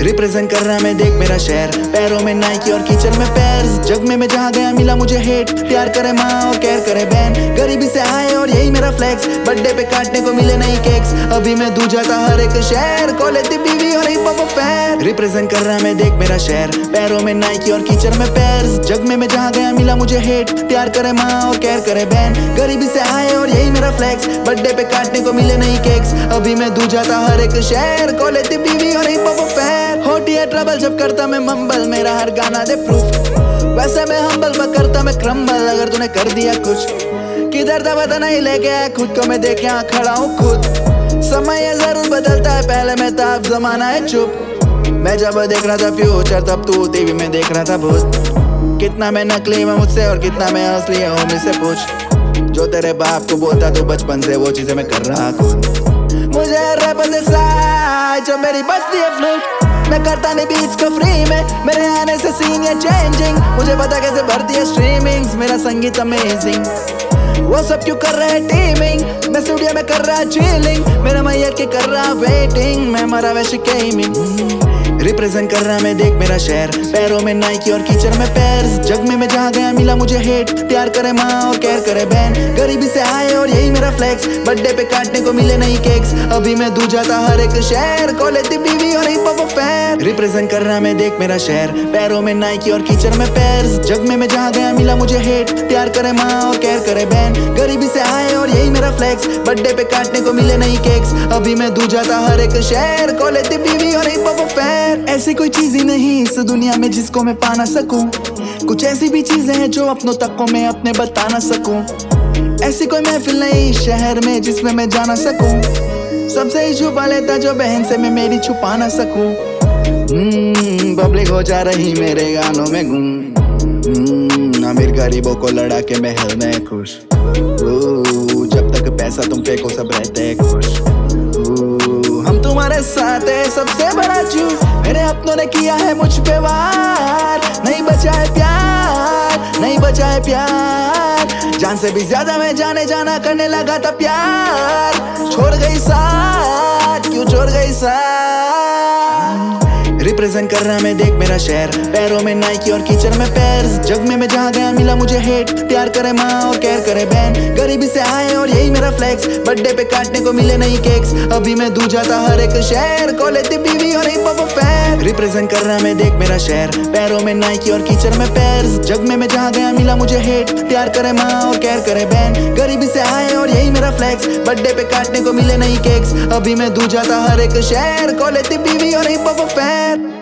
Represent कर रहा मैं देख मेरा शहर, पैरों में नाइकी और कीचड़ में पैर्स। जग में मैं जहाँ गया मिला मुझे हेट, प्यार करे माँ और केयर करे बहन। गरीबी से आए और यही मेरा फ्लेक्स, बर्थडे पे काटने को मिले नहीं केक्स। अभी मैं दूर जाता हर एक शहर, कॉलेज दी बीवी और हिप हॉप फैन। रिप्रेजेंट कर रहा मैं देख मेरा शहर, पैरों में नाइकी और कीचड़ में पैर्स। जग में मैं जहाँ गया मिला मुझे हेट, प्यार करे माँ और केयर करे बहन। गरीबी से आए और यही मेरा फ्लेक्स, बर्थडे पे काटने को मिले नहीं केक्स। अभी मैं दूर जाता हर एक शहर, कॉलेज दी बीवी और हिप हॉप फैन। होती है ट्रबल जब करता मैं मंबल, मेरा हर गाना दे प्रूफ। वैसे मैं हम्बल मैं करता मैं क्रम्बल, अगर तूने कर दिया कुछ किधर था पता नहीं, लेके आया खुद को मैं देख यहाँ खड़ा हूँ खुद। समय ये जरूर बदलता है, पहले मैं था अब जमाना है चुप। मैं जब देख रहा था फ्यूचर तब तू टीवी में देख रहा था भूत। कितना मैं नकली मैं मुझसे और कितना मैं असली है हो मुझसे पूछ। जो तेरे बाप को बोलता तू बचपन से वो चीजें मैं कर रहा खुद। मुझे रैपर जो मेरी बचती है फ्लूट, मैं करता नहीं बीच को फ्री में। मेरे आने से सीन ये चेंजिंग, मुझे पता कैसे भरती है स्ट्रीमिंग्स। मेरा संगीत अमेजिंग, वो सब क्यों कर रहे हैं टीमिंग। मैं स्टूडियो में कर रहा चिलिंग, मेरा मैया के कर रहा वेटिंग। मैं मरा वैसे गेमिंग। रिप्रेजेंट कर रहा मैं देख मेरा शहर, पैरों में नाइकी और कीचड़ में पैर्स। जग में मैं जहाँ गया मिला मुझे हेट, प्यार करे माँ और केयर करे बहन। गरीबी से आए और यही मेरा फ्लेक्स, बर्थडे पे काटने को मिले नहीं केक्स। अभी मैं दूर जाता हर एक शहर, कॉलेज दी बीवी और हिप हॉप फैन। रिप्रेजेंट कर रहा मैं देख मेरा शहर, पैरों में नाइकी और कीचड़ में पैर्स। जग में मैं जहाँ गया मिला मुझे हेट, प्यार करे माँ और केयर करे बहन। गरीबी से आए और यही मेरा फ्लेक्स, बर्थडे पे काटने को मिले नहीं केक्स। अभी मैं दूर जाता हर एक शहर, कॉलेज दी बीवी और हिप हॉप फैन। ऐसी कोई चीज ही नहीं इस दुनिया में जिसको मैं पा ना सकूं। कुछ ऐसी भी चीजें हैं जो अपनों तक को मैं अपने बता ना सकूं। ऐसी कोई महफिल नहीं शहर में जिसमें मैं जा ना सकूं। सबसे ही छुपा लेता जो बहन से मैं मेरी छुपा ना सकूं। पब्लिक हो जा रही मेरे गानों में गुम। अमीर गरीबों को लड़ा के महल में खुश। जब तक पैसा तुम फेंको सब रहते हैं खुश। हम तुम्हारे साथ है सबसे बड़ा झूठ, मेरे अपनों ने किया है मुझ पे वार। नहीं बचा है प्यार, नहीं बचा है प्यार। जान से भी ज्यादा मैं जाने जाना करने लगा था प्यार। छोड़ गई साथ, क्यों छोड़ गई साथ। रिप्रेजेंट कर रहा मैं देख मेरा शहर, पैरों में नाइकी और कीचड़ में पैर्स। जग में मैं जहाँ गया मिला मुझे हेट, प्यार करे माँ और केयर करे बहन। गरीबी से आए और यही मेरा फ्लेक्स, बर्थडे पे काटने को मिले नहीं केक्स। अभी मैं दूर जाता हर एक शहर, कॉलेज दी बीवी और हिप हॉप फैन। रिप्रेजेंट कर रहा मैं देख मेरा शहर, पैरों में नाइकी और कीचड़ में पैर्स। जग में मैं जहाँ गया मिला मुझे हेट, प्यार करे माँ और केयर करे बहन। गरीबी से आए और यही मेरा फ्लेक्स, बर्थडे पे काटने को मिले नहीं केक्स। अभी मैं दूर जाता हर एक शहर, कॉलेज दी बीवी और हिप हॉप फैन।